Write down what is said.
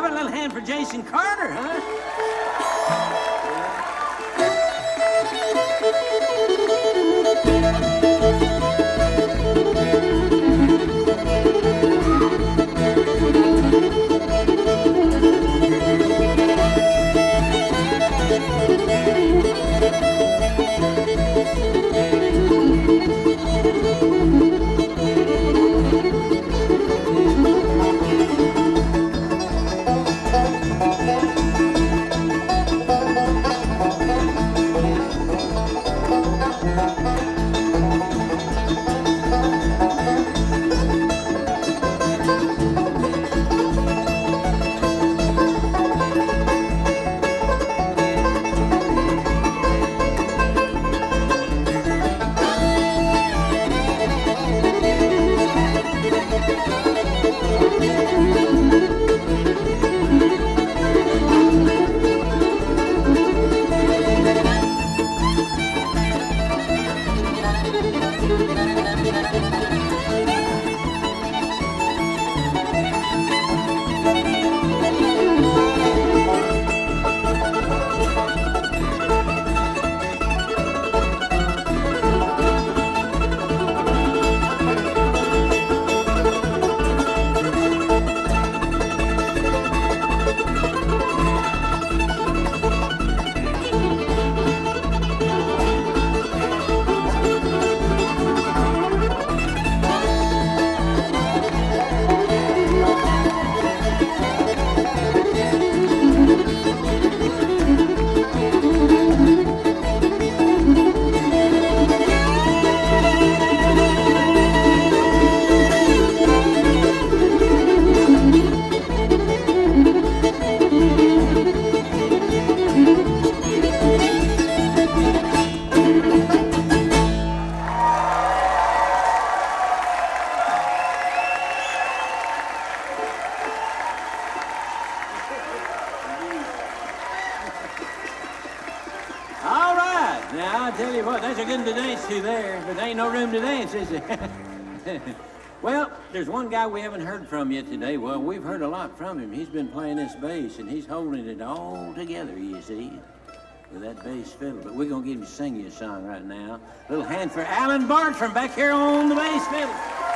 about a little hand for Jason Carter, huh? All right. Now, I tell you what, that's a good one to dance to there, but there ain't no room to dance, is there? Well, there's one guy we haven't heard from yet today. Well, we've heard a lot from him. He's been playing this bass, and he's holding it all together, you see, with that bass fiddle. But we're going to get him to sing you a song right now. A little hand for Alan Bartram back here on the bass fiddle.